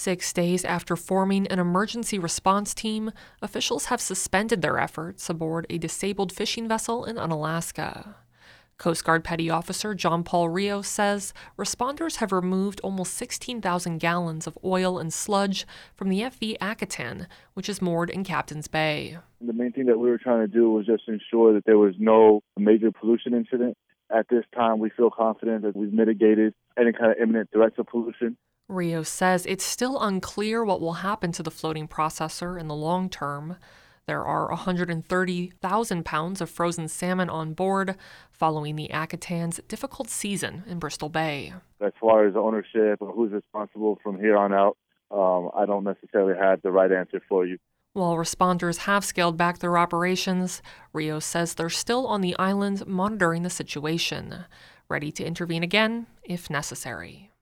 6 days after forming an emergency response team, officials have suspended their efforts aboard a disabled fishing vessel in Unalaska. Coast Guard Petty Officer John Paul Rios says responders have removed almost 16,000 gallons of oil and sludge from the FV Akitan, which is moored in Captain's Bay. The main thing that we were trying to do was just ensure that there was no major pollution incident. At this time, we feel confident that we've mitigated any kind of imminent threats of pollution. Rios says it's still unclear what will happen to the floating processor in the long term. There are 130,000 pounds of frozen salmon on board following the Akitan's difficult season in Bristol Bay. As far as ownership or who's responsible from here on out, I don't necessarily have the right answer for you. While responders have scaled back their operations, Rios says they're still on the island monitoring the situation, ready to intervene again if necessary.